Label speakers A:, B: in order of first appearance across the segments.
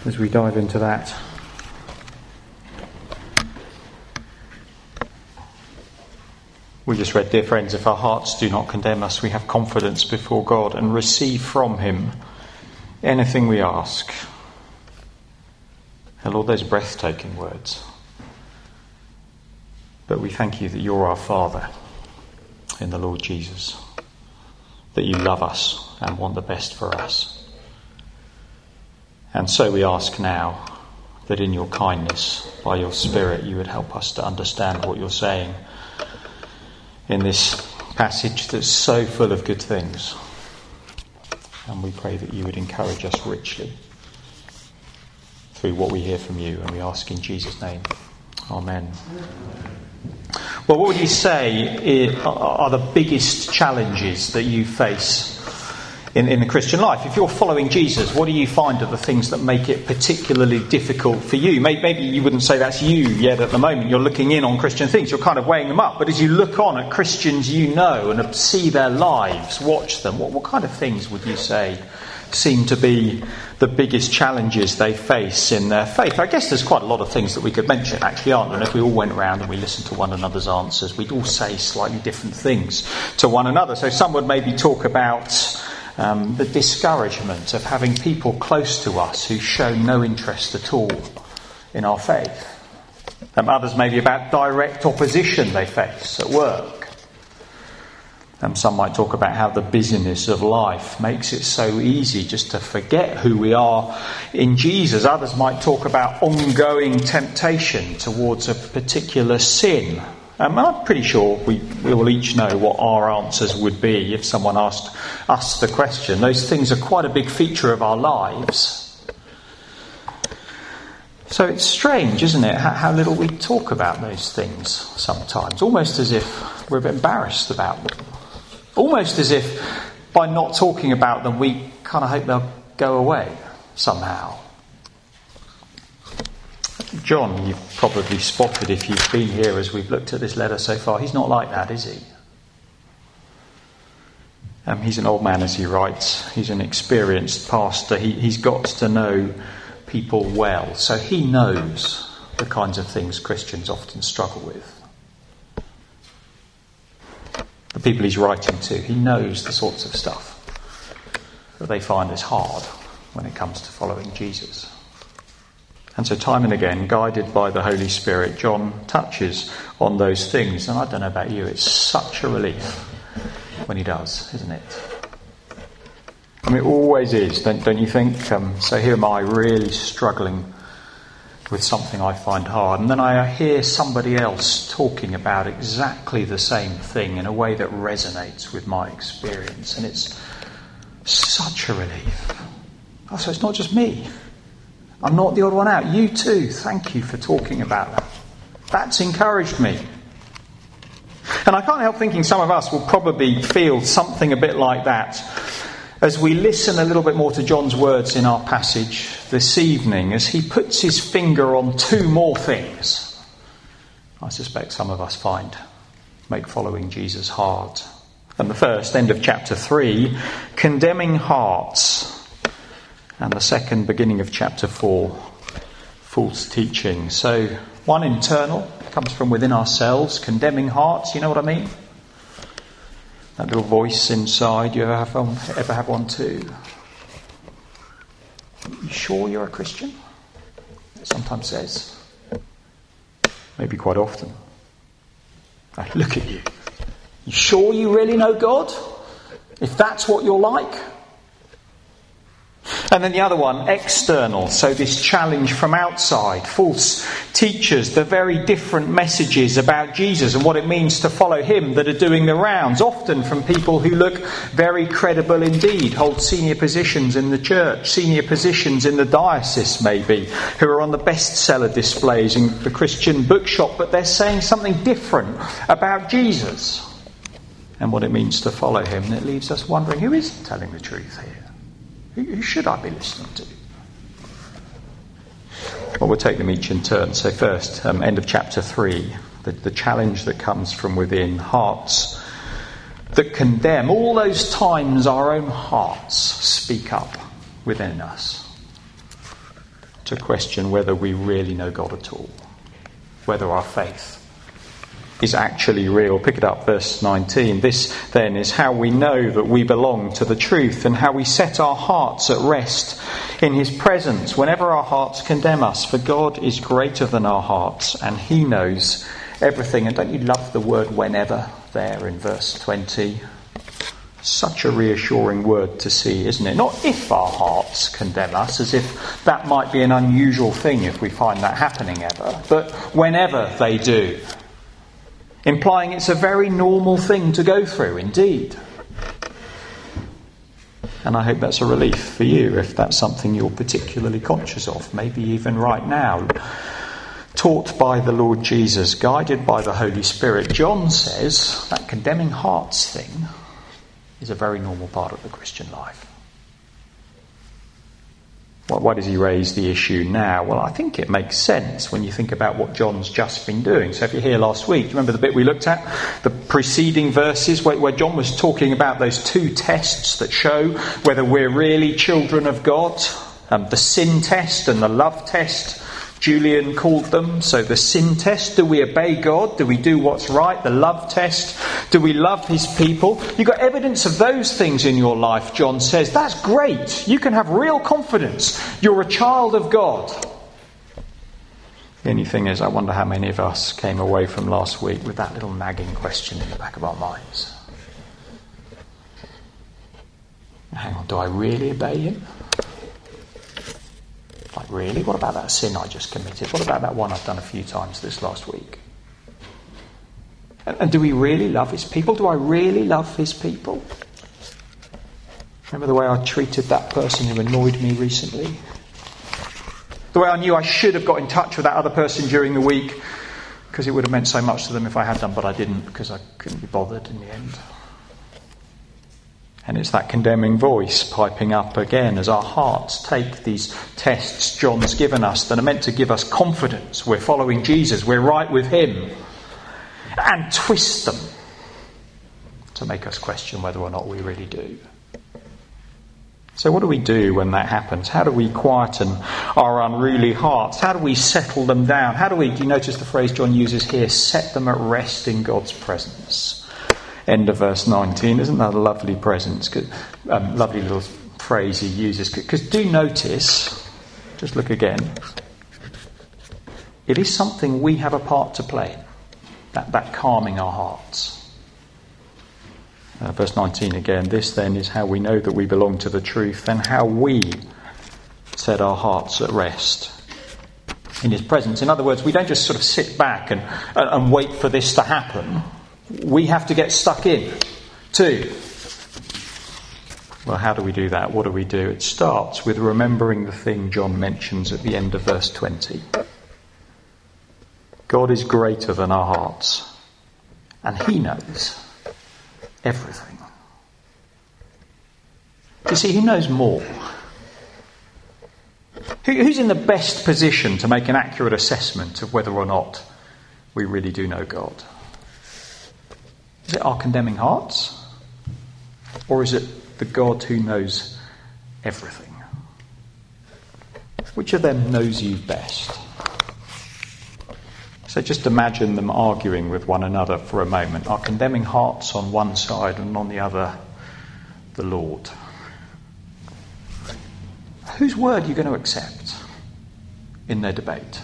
A: as we dive into that. We just read, dear friends, if our hearts do not condemn us, we have confidence before God and receive from him anything we ask. And Lord, those are breathtaking words. But we thank you that you're our Father in the Lord Jesus, that you love us and want the best for us. And so we ask now that in your kindness, by your Spirit, you would help us to understand what you're saying in this passage that's so full of good things. And we pray that you would encourage us richly through what we hear from you, and we ask in Jesus' name. Amen. Well, what would you say are the biggest challenges that you face in the Christian life? If you're following Jesus, what do you find are the things that make it particularly difficult for you? Maybe you wouldn't say that's you yet at the moment. You're looking in on Christian things. You're kind of weighing them up. But as you look on at Christians you know and see their lives, watch them, what kind of things would you say seem to be the biggest challenges they face in their faith? I guess there's quite a lot of things that we could mention, actually, aren't there? And if we all went around and we listened to one another's answers, we'd all say slightly different things to one another. So some would maybe talk about the discouragement of having people close to us who show no interest at all in our faith. Others maybe about direct opposition they face at work. Some might talk about how the busyness of life makes it so easy just to forget who we are in Jesus. Others might talk about ongoing temptation towards a particular sin. I'm pretty sure we will each know what our answers would be if someone asked us the question. Those things are quite a big feature of our lives. So it's strange, isn't it, how little we talk about those things sometimes, almost as if we're a bit embarrassed about them. Almost as if by not talking about them we kind of hope they'll go away somehow. John, you've probably spotted if you've been here as we've looked at this letter so far, he's not like that, is he? He's an old man, as he writes. He's an experienced pastor. He's got to know people well. So he knows the kinds of things Christians often struggle with. The people he's writing to, he knows the sorts of stuff that they find is hard when it comes to following Jesus. And so time and again, guided by the Holy Spirit, John touches on those things. And I don't know about you, it's such a relief when he does, isn't it? I mean, it always is, don't you think? So here am I really struggling with something I find hard. And then I hear somebody else talking about exactly the same thing in a way that resonates with my experience. And it's such a relief. Oh, so it's not just me. I'm not the odd one out. You too. Thank you for talking about that. That's encouraged me. And I can't help thinking some of us will probably feel something a bit like that as we listen a little bit more to John's words in our passage this evening, as he puts his finger on two more things I suspect some of us find make following Jesus hard. And the first, end of chapter 3, condemning hearts. And the second, beginning of chapter 4, false teaching. So one internal, comes from within ourselves, condemning hearts, you know what I mean? That little voice inside, you ever have one too? You sure you're a Christian? It sometimes says. Maybe quite often. Hey, look at you. You sure you really know God? If that's what you're like? And then the other one, external. So this challenge from outside. False teachers, the very different messages about Jesus and what it means to follow him that are doing the rounds. Often from people who look very credible indeed. Hold senior positions in the church. Senior positions in the diocese maybe. Who are on the bestseller displays in the Christian bookshop. But they're saying something different about Jesus. And what it means to follow him. And it leaves us wondering, who is telling the truth here? Who should I be listening to? Well, we'll take them each in turn. So first, end of chapter 3, the challenge that comes from within, hearts that condemn. All those times our own hearts speak up within us. to question whether we really know God at all, whether our faith is actually real. Pick it up, verse 19. This then is how we know that we belong to the truth, and how we set our hearts at rest in his presence whenever our hearts condemn us. For God is greater than our hearts, and he knows everything. And don't you love the word whenever there in verse 20? Such a reassuring word to see, isn't it? Not if our hearts condemn us, as if that might be an unusual thing if we find that happening ever, but whenever they do. Implying it's a very normal thing to go through, indeed. And I hope that's a relief for you if that's something you're particularly conscious of, maybe even right now. Taught by the Lord Jesus, guided by the Holy Spirit, John says that condemning hearts thing is a very normal part of the Christian life. Why does he raise the issue now? Well, I think it makes sense when you think about what John's just been doing. So if you're here last week, do you remember the bit we looked at? The preceding verses where John was talking about those two tests that show whether we're really children of God. The sin test and the love test, Julian called them. So the sin test, do we obey God? Do we do what's right? The love test, do we love his people? You've got evidence of those things in your life, John says. That's great. You can have real confidence. You're a child of God. The only thing is, I wonder how many of us came away from last week with that little nagging question in the back of our minds. Hang on, do I really obey him? Like, really? What about that sin I just committed? What about that one I've done a few times this last week? And do we really love his people? Do I really love his people? Remember the way I treated that person who annoyed me recently? The way I knew I should have got in touch with that other person during the week because it would have meant so much to them if I had done, but I didn't because I couldn't be bothered in the end. And it's that condemning voice piping up again as our hearts take these tests John's given us that are meant to give us confidence. We're following Jesus, we're right with him, and twist them to make us question whether or not we really do. So what do we do when that happens? How do we quieten our unruly hearts? How do we settle them down? Do you notice the phrase John uses here? Set them at rest in God's presence. End of verse 19. Isn't that a lovely presence? Lovely little phrase he uses. Because do notice, just look again, it is something we have a part to play in, that calming our hearts. Verse 19 again, this then is how we know that we belong to the truth and how we set our hearts at rest in his presence. In other words, we don't just sort of sit back and wait for this to happen. We have to get stuck in too. Well, how do we do that? What do we do? It starts with remembering the thing John mentions at the end of verse 20. God is greater than our hearts, and he knows everything. You see, he knows more. Who's in the best position to make an accurate assessment of whether or not we really do know God? Is it our condemning hearts? Or is it the God who knows everything? Which of them knows you best? So just imagine them arguing with one another for a moment. Our condemning hearts on one side and on the other, the Lord. Whose word are you going to accept in their debate?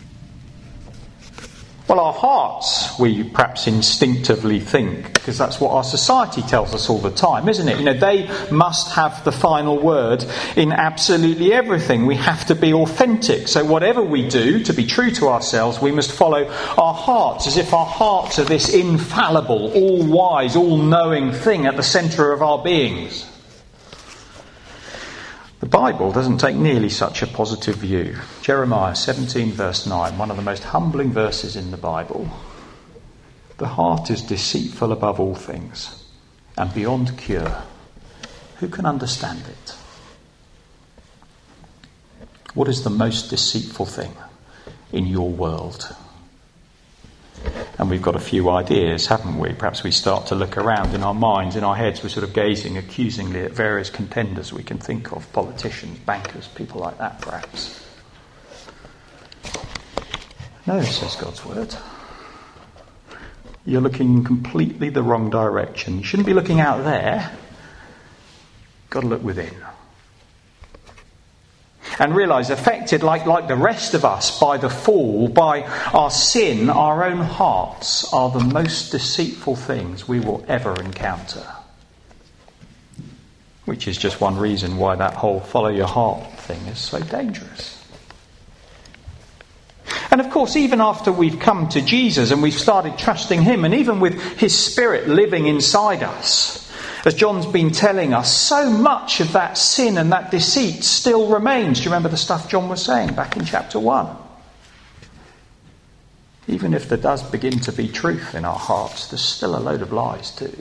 A: Well, our hearts, we perhaps instinctively think, because that's what our society tells us all the time, isn't it? They must have the final word in absolutely everything. We have to be authentic. So whatever we do, to be true to ourselves, we must follow our hearts, as if our hearts are this infallible, all-wise, all-knowing thing at the centre of our beings. The Bible doesn't take nearly such a positive view. Jeremiah 17 verse 9, one of the most humbling verses in the Bible. The heart is deceitful above all things and beyond cure. Who can understand it? What is the most deceitful thing in your world? And we've got a few ideas, haven't we? Perhaps we start to look around in our minds, in our heads. We're sort of gazing accusingly at various contenders we can think of, politicians, bankers, people like that, perhaps. No, says God's word. You're looking in completely the wrong direction. You shouldn't be looking out there. You've got to look within. And realise, affected like the rest of us by the fall, by our sin, our own hearts are the most deceitful things we will ever encounter. Which is just one reason why that whole follow your heart thing is so dangerous. And of course, even after we've come to Jesus and we've started trusting him, and even with his Spirit living inside us, as John's been telling us, so much of that sin and that deceit still remains. Do you remember the stuff John was saying back in chapter 1? Even if there does begin to be truth in our hearts, there's still a load of lies too.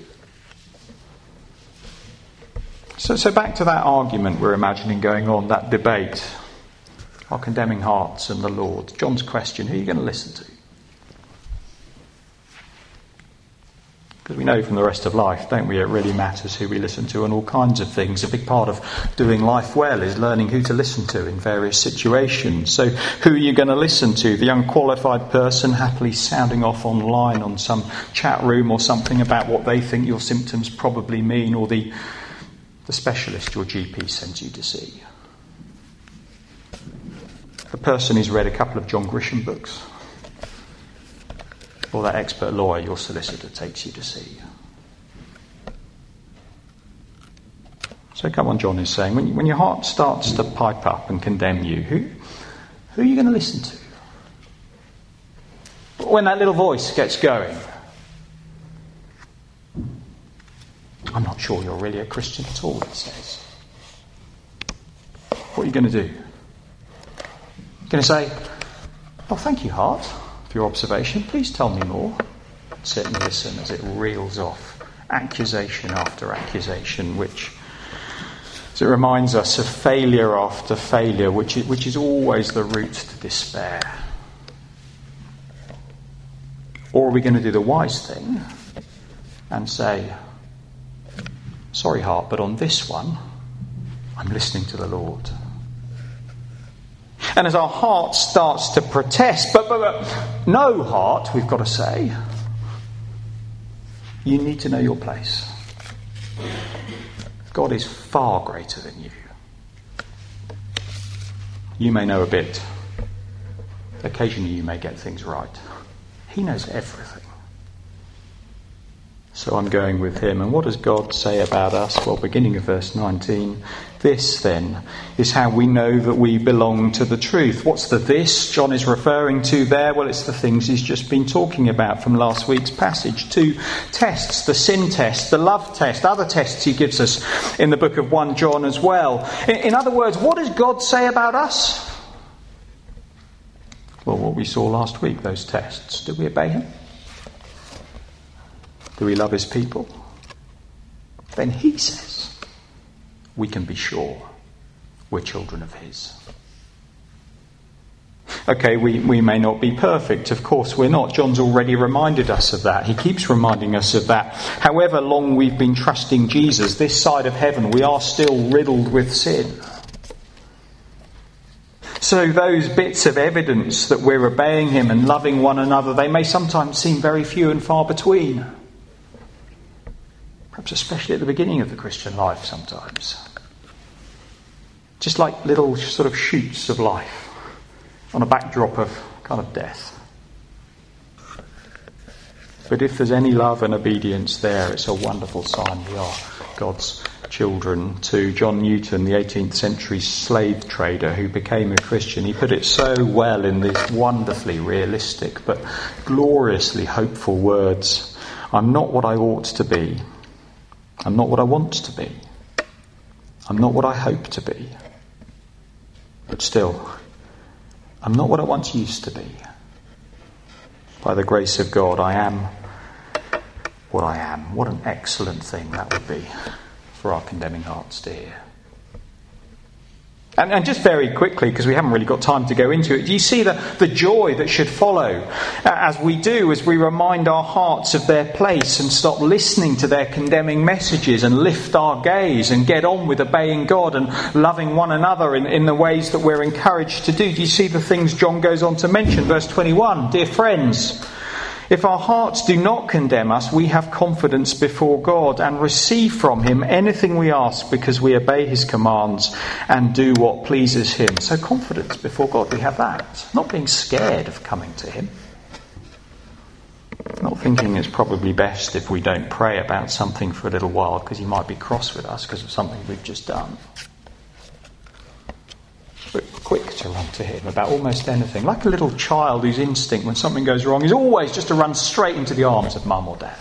A: So back to that argument we're imagining going on, that debate, our condemning hearts and the Lord. John's question, who are you going to listen to? Because we know from the rest of life, don't we, it really matters who we listen to and all kinds of things. A big part of doing life well is learning who to listen to in various situations. So who are you going to listen to? The unqualified person happily sounding off online on some chat room or something about what they think your symptoms probably mean, or the specialist your GP sends you to see? The person who's read a couple of John Grisham books? Or that expert lawyer your solicitor takes you to see? So come on, John is saying, when your heart starts to pipe up and condemn you, who are you going to listen to? When that little voice gets going, I'm not sure you're really a Christian at all, it says. What are you going to do? You're going to say, oh, thank you, heart, for your observation. Please tell me more. Sit and listen as it reels off accusation after accusation, which as it reminds us of failure after failure, which is always the route to despair. Or are we going to do the wise thing and say, sorry, heart, but on this one, I'm listening to the Lord. And as our heart starts to protest, but no, heart, we've got to say, you need to know your place. God is far greater than you. You may know a bit. Occasionally you may get things right. He knows everything. So I'm going with him. And what does God say about us? Well, beginning of verse 19, this then is how we know that we belong to the truth. What's the this John is referring to there? Well, it's the things he's just been talking about from last week's passage. 2 tests, the sin test, the love test, other tests he gives us in the book of 1 John as well. In other words, what does God say about us? Well, what we saw last week, those tests. Do we obey him? Do we love his people? Then he says we can be sure we're children of his. Okay, we may not be perfect. Of course we're not. John's already reminded us of that. He keeps reminding us of that. However long we've been trusting Jesus, this side of heaven, we are still riddled with sin. So those bits of evidence that we're obeying him and loving one another, they may sometimes seem very few and far between. Perhaps especially at the beginning of the Christian life sometimes. Just like little sort of shoots of life on a backdrop of kind of death. But if there's any love and obedience there, it's a wonderful sign we are God's children too. John Newton, the 18th century slave trader who became a Christian, he put it so well in these wonderfully realistic but gloriously hopeful words. I'm not what I ought to be. I'm not what I want to be. I'm not what I hope to be. But still, I'm not what I once used to be. By the grace of God, I am what I am. What an excellent thing that would be for our condemning hearts to hear. And just very quickly, because we haven't really got time to go into it, do you see the joy that should follow as we remind our hearts of their place and stop listening to their condemning messages and lift our gaze and get on with obeying God and loving one another in the ways that we're encouraged to do? Do you see the things John goes on to mention? Verse 21, dear friends, if our hearts do not condemn us, we have confidence before God and receive from him anything we ask because we obey his commands and do what pleases him. So confidence before God, we have that. Not being scared of coming to him. Not thinking it's probably best if we don't pray about something for a little while because he might be cross with us because of something we've just done. But quick to run to him about almost anything. Like a little child whose instinct when something goes wrong is always just to run straight into the arms of mum or dad.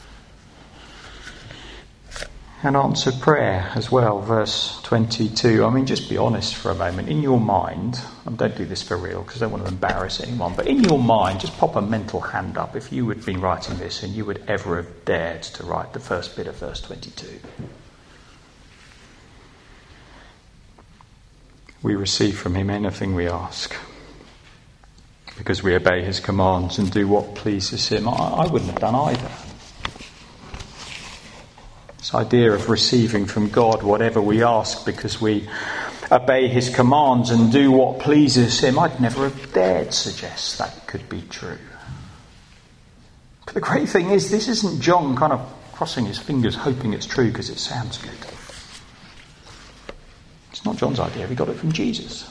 A: And answered prayer as well, verse 22. I mean, just be honest for a moment. In your mind, and don't do this for real because I don't want to embarrass anyone, but in your mind, just pop a mental hand up if you had been writing this and you would ever have dared to write the first bit of verse 22. We receive from him anything we ask because we obey his commands and do what pleases him. I wouldn't have done either. This idea of receiving from God whatever we ask because we obey his commands and do what pleases him, I'd never have dared suggest that could be true. But the great thing is, this isn't John kind of crossing his fingers hoping it's true because it sounds good. It's not John's idea, he got it from Jesus.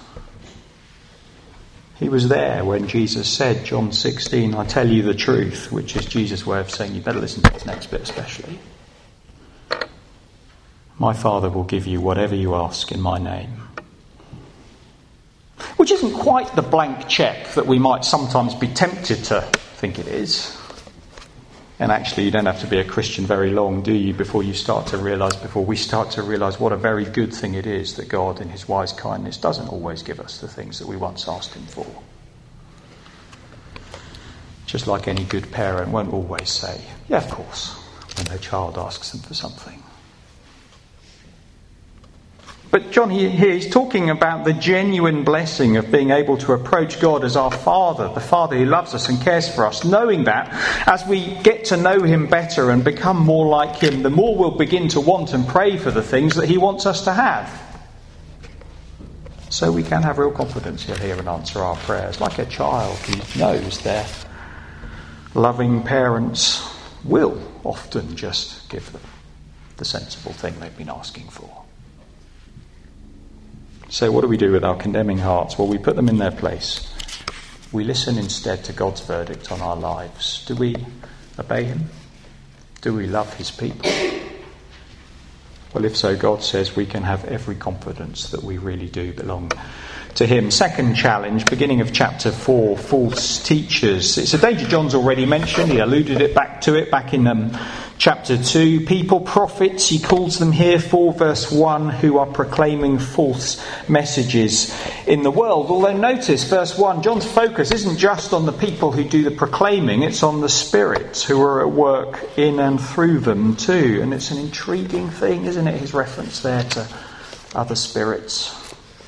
A: He was there when Jesus said, John 16, I tell you the truth, which is Jesus' way of saying, you better listen to this next bit especially. My Father will give you whatever you ask in my name. Which isn't quite the blank cheque that we might sometimes be tempted to think it is. And actually, you don't have to be a Christian very long, do you, before we start to realise what a very good thing it is that God, in his wise kindness, doesn't always give us the things that we once asked him for. Just like any good parent won't always say, yeah, of course, when their child asks them for something. But John here, he's talking about the genuine blessing of being able to approach God as our Father, the Father who loves us and cares for us, knowing that as we get to know him better and become more like him, the more we'll begin to want and pray for the things that he wants us to have. So we can have real confidence he'll hear and answer our prayers, like a child who knows their loving parents will often just give them the sensible thing they've been asking for. So what do we do with our condemning hearts? Well, we put them in their place. We listen instead to God's verdict on our lives. Do we obey him? Do we love his people? Well, if so, God says we can have every confidence that we really do belong to him. Second challenge, beginning of chapter 4, false teachers. It's a danger John's already mentioned. He alluded back in chapter 2. People, prophets, he calls them here, 4 verse 1, who are proclaiming false messages in the world. Although notice, verse 1, John's focus isn't just on the people who do the proclaiming, it's on the spirits who are at work in and through them too. And it's an intriguing thing, isn't it, his reference there to other spirits.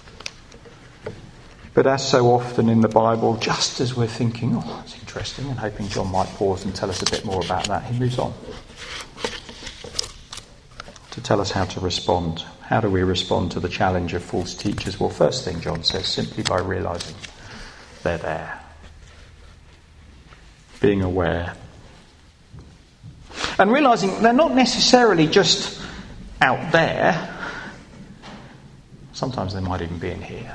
A: But as so often in the Bible, just as we're thinking, oh, that's interesting, and hoping John might pause and tell us a bit more about that, he moves on to tell us how to respond. How do we respond to the challenge of false teachers? Well, first thing John says, simply by realising they're there. Being aware. And realising they're not necessarily just out there. Sometimes they might even be in here.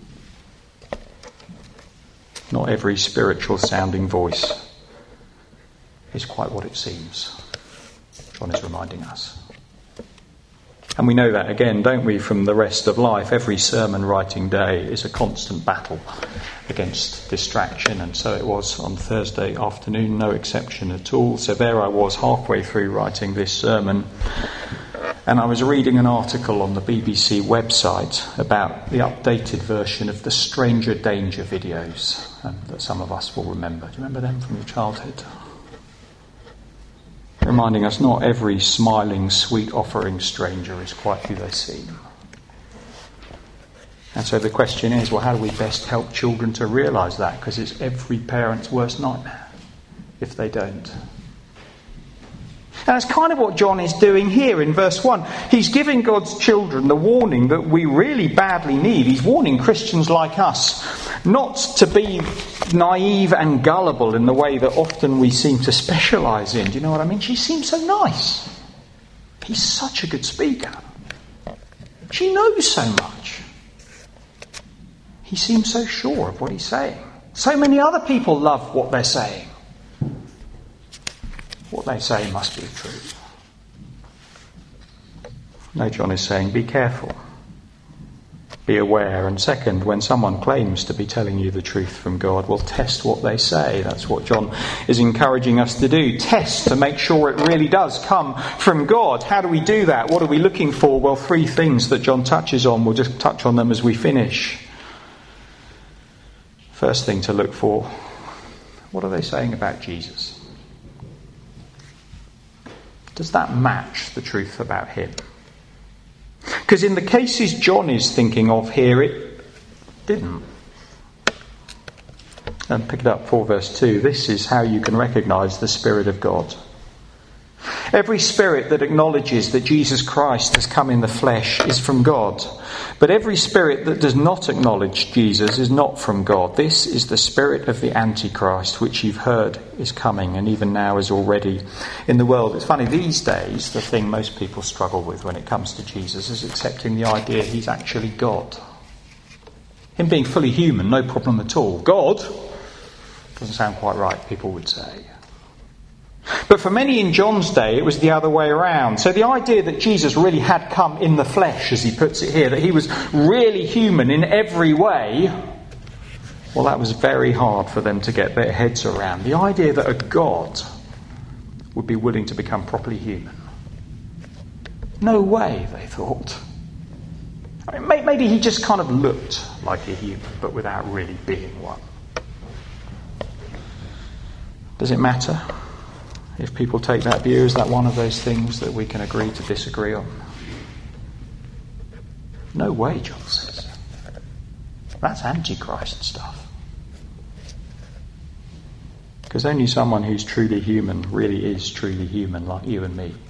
A: Not every spiritual sounding voice is quite what it seems. John is reminding us. And we know that again, don't we, from the rest of life. Every sermon writing day is a constant battle against distraction, and so it was on Thursday afternoon, no exception at all. So there I was halfway through writing this sermon, and I was reading an article on the BBC website about the updated version of the Stranger Danger videos that some of us will remember. Do you remember them from your childhood? Reminding us not every smiling, sweet offering stranger is quite who they seem. And so the question is, well, how do we best help children to realise that? Because it's every parent's worst nightmare if they don't. And that's kind of what John is doing here in verse 1. He's giving God's children the warning that we really badly need. He's warning Christians like us not to be naive and gullible in the way that often we seem to specialise in. Do you know what I mean? She seems so nice. He's such a good speaker. She knows so much. He seems so sure of what he's saying. So many other people love what they're saying. What they say must be the truth. No, John is saying, be careful. Be aware. And second, when someone claims to be telling you the truth from God, well, test what they say. That's what John is encouraging us to do. Test to make sure it really does come from God. How do we do that? What are we looking for? Well, 3 things that John touches on. We'll just touch on them as we finish. First thing to look for, what are they saying about Jesus? Does that match the truth about him? Because in the cases John is thinking of here, it didn't. And pick it up 4 verse 2. This is how you can recognise the Spirit of God. Every spirit that acknowledges that Jesus Christ has come in the flesh is from God. But every spirit that does not acknowledge Jesus is not from God. This is the spirit of the Antichrist, which you've heard is coming and even now is already in the world. It's funny, these days, the thing most people struggle with when it comes to Jesus is accepting the idea he's actually God. Him being fully human, no problem at all. God doesn't sound quite right, people would say. But for many in John's day, it was the other way around. So the idea that Jesus really had come in the flesh, as he puts it here, that he was really human in every way, well, that was very hard for them to get their heads around. The idea that a God would be willing to become properly human. No way, they thought. I mean, maybe he just kind of looked like a human, but without really being one. Does it matter? If people take that view, is that one of those things that we can agree to disagree on? No way, John says. That's Antichrist stuff. Because only someone who's truly human, really is truly human, like you and me,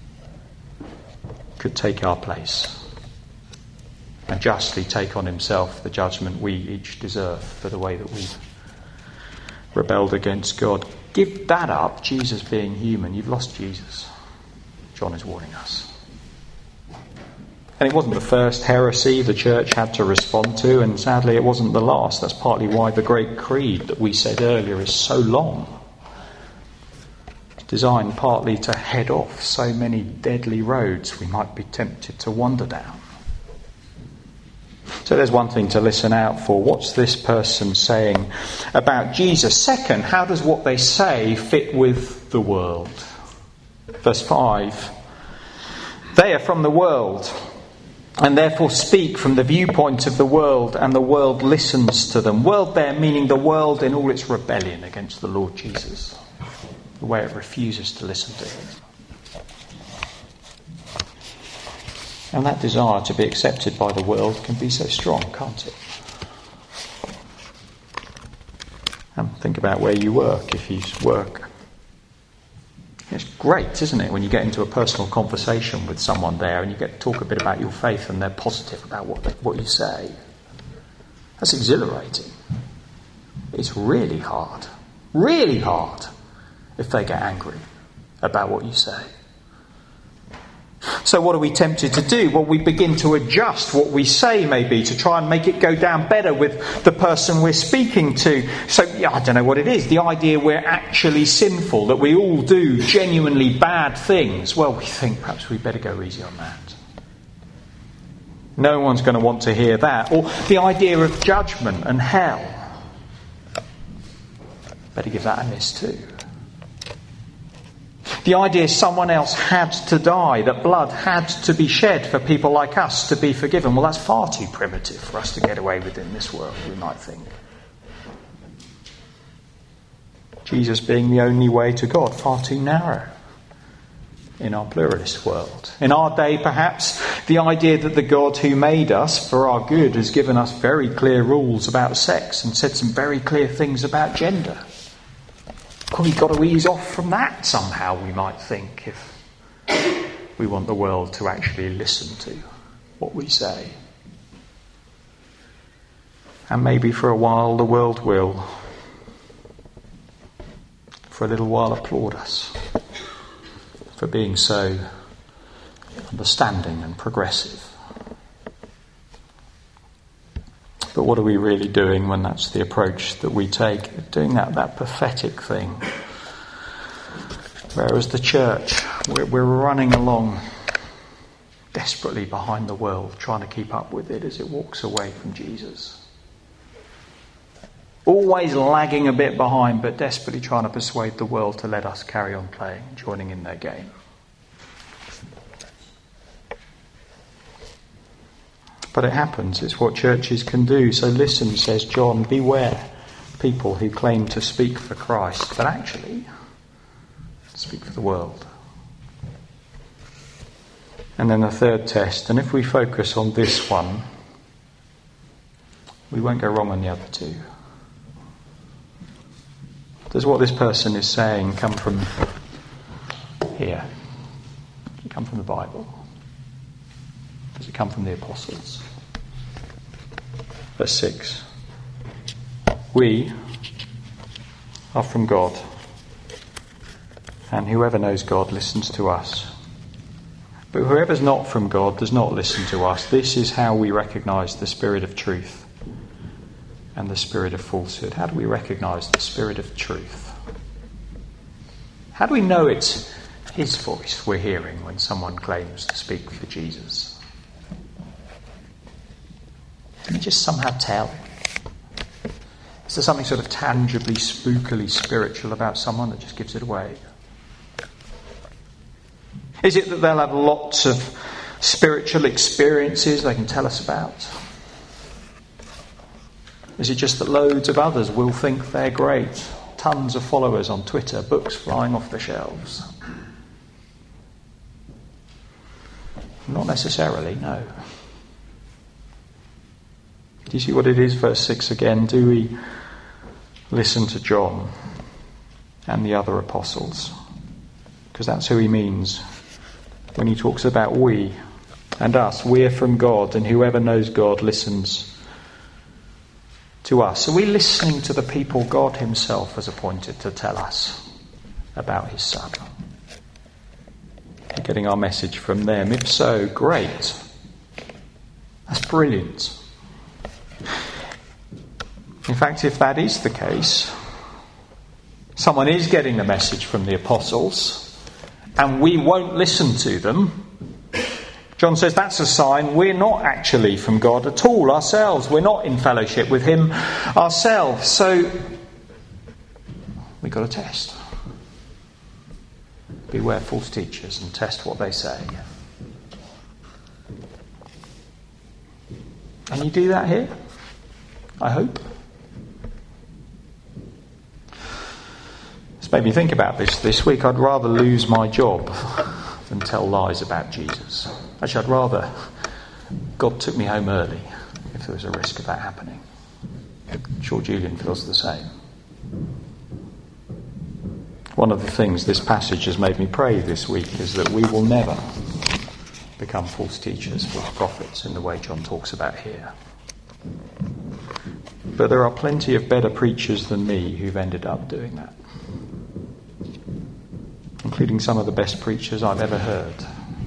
A: could take our place and justly take on himself the judgment we each deserve for the way that we've rebelled against God. Give that up, Jesus being human. You've lost Jesus. John is warning us. And it wasn't the first heresy the church had to respond to, and sadly it wasn't the last. That's partly why the Great Creed that we said earlier is so long. It's designed partly to head off so many deadly roads we might be tempted to wander down. So there's one thing to listen out for. What's this person saying about Jesus? Second, how does what they say fit with the world? Verse 5. They are from the world and therefore speak from the viewpoint of the world, and the world listens to them. World there meaning the world in all its rebellion against the Lord Jesus. The way it refuses to listen to him. And that desire to be accepted by the world can be so strong, can't it? And think about where you work. If you work, it's great, isn't it, when you get into a personal conversation with someone there and you get to talk a bit about your faith and they're positive about what you say. That's exhilarating. It's really hard if they get angry about what you say. So what are we tempted to do? Well, we begin to adjust what we say, maybe, to try and make it go down better with the person we're speaking to. So, I don't know what it is. The idea we're actually sinful, that we all do genuinely bad things. Well, we think perhaps we better go easy on that. No one's going to want to hear that. Or the idea of judgment and hell. Better give that a miss too. The idea someone else had to die, that blood had to be shed for people like us to be forgiven. Well, that's far too primitive for us to get away with in this world, we might think. Jesus being the only way to God, far too narrow in our pluralist world. In our day, perhaps, the idea that the God who made us for our good has given us very clear rules about sex and said some very clear things about gender. Well, we've got to ease off from that somehow, we might think, if we want the world to actually listen to what we say. And maybe for a while the world will, for a little while, applaud us for being so understanding and progressive. But what are we really doing when that's the approach that we take? Doing that pathetic thing. Whereas the church, we're running along desperately behind the world, trying to keep up with it as it walks away from Jesus. Always lagging a bit behind, but desperately trying to persuade the world to let us carry on playing, joining in their game. But it happens, it's what churches can do. So listen, says John, beware people who claim to speak for Christ, but actually speak for the world. And then the third test, and if we focus on this one, we won't go wrong on the other two. Does what this person is saying come from here? Does it come from the Bible? Does it come from the apostles? Verse 6. We are from God, and whoever knows God listens to us. But whoever's not from God does not listen to us. This is how we recognise the spirit of truth and the spirit of falsehood. How do we recognise the spirit of truth? How do we know it's his voice we're hearing when someone claims to speak for Jesus? Can you just somehow tell? Is there something sort of tangibly, spookily spiritual about someone that just gives it away? Is it that they'll have lots of spiritual experiences they can tell us about? Is it just that loads of others will think they're great? Tons of followers on Twitter, books flying off the shelves? Not necessarily, no. Do you see what it is? Verse 6 again. Do we listen to John and the other apostles? Because that's who he means when he talks about we and us. We're from God, and whoever knows God listens to us. Are we listening to the people God himself has appointed to tell us about his Son? We're getting our message from them. If so, great. That's brilliant. In fact, if that is the case, someone is getting the message from the apostles and we won't listen to them, John says that's a sign we're not actually from God at all ourselves. We're not in fellowship with him ourselves. So we've got to test. Beware false teachers and test what they say. And you do that here, I hope. It's made me think about this week. I'd rather lose my job than tell lies about Jesus. Actually, I'd rather God took me home early if there was a risk of that happening. I'm sure Julian feels the same. One of the things this passage has made me pray this week is that we will never become false teachers, false prophets in the way John talks about here. But there are plenty of better preachers than me who've ended up doing that, including some of the best preachers I've ever heard.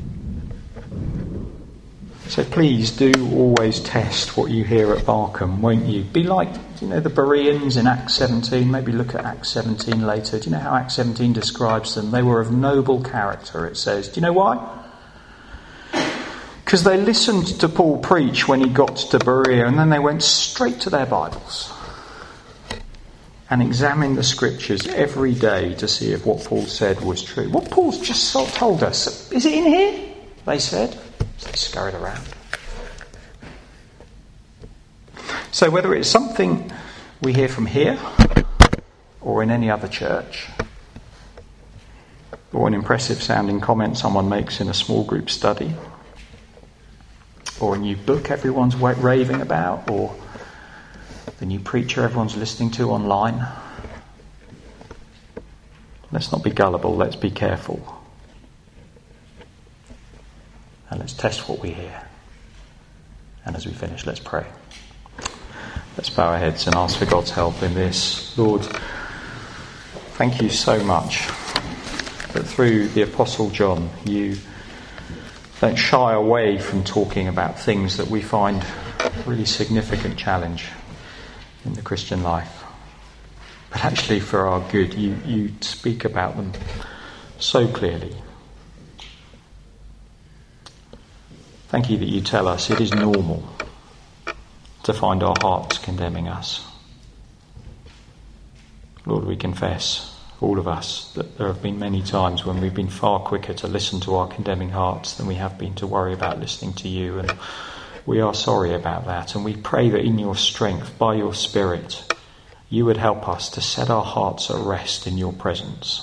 A: So please do always test what you hear at Barkham, won't you? Be like, the Bereans in Acts 17. Maybe look at Acts 17 later. Do you know how Acts 17 describes them? They were of noble character, it says. Do you know why? Because they listened to Paul preach when he got to Berea, and then they went straight to their Bibles and examined the scriptures every day to see if what Paul said was true. What Paul's just told us, is it in here? They said. So they scurried around. So whether it's something we hear from here or in any other church, or an impressive sounding comment someone makes in a small group study, or a new book everyone's raving about, or the new preacher everyone's listening to online. Let's not be gullible, let's be careful. And let's test what we hear. And as we finish, let's pray. Let's bow our heads and ask for God's help in this. Lord, thank you so much that through the Apostle John you don't shy away from talking about things that we find a really significant challenge in the Christian life. But actually for our good, you speak about them so clearly. Thank you that you tell us it is normal to find our hearts condemning us. Lord, we confess, all of us, that there have been many times when we've been far quicker to listen to our condemning hearts than we have been to worry about listening to you, and we are sorry about that, and we pray that in your strength, by your Spirit, you would help us to set our hearts at rest in your presence.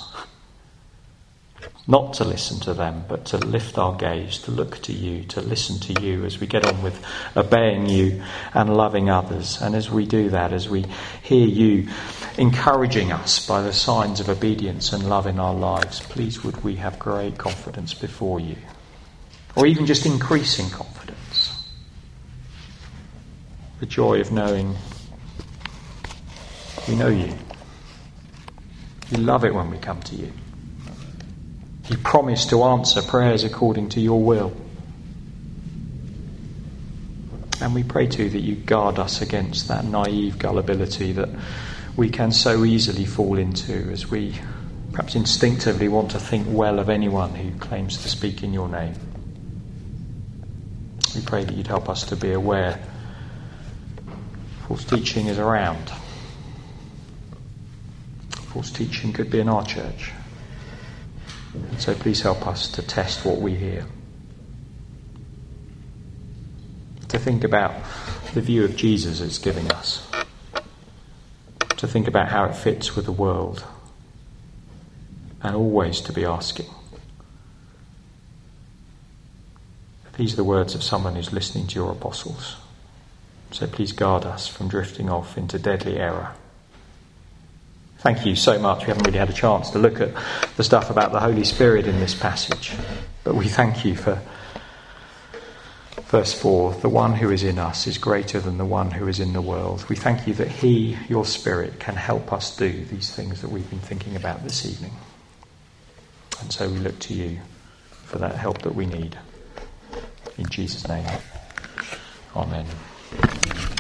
A: Not to listen to them, but to lift our gaze, to look to you, to listen to you as we get on with obeying you and loving others. And as we do that, as we hear you encouraging us by the signs of obedience and love in our lives, please would we have great confidence before you. Or even just increasing confidence. The joy of knowing we know you. You love it when we come to you. You promise to answer prayers according to your will. And we pray too that you guard us against that naive gullibility that we can so easily fall into as we perhaps instinctively want to think well of anyone who claims to speak in your name. We pray that you'd help us to be aware false teaching is around. False teaching could be in our church. And so please help us to test what we hear. To think about the view of Jesus it's giving us. To think about how it fits with the world. And always to be asking. These are the words of someone who's listening to your apostles. So please guard us from drifting off into deadly error. Thank you so much. We haven't really had a chance to look at the stuff about the Holy Spirit in this passage. But we thank you for verse 4. The one who is in us is greater than the one who is in the world. We thank you that he, your Spirit, can help us do these things that we've been thinking about this evening. And so we look to you for that help that we need. In Jesus' name. Amen.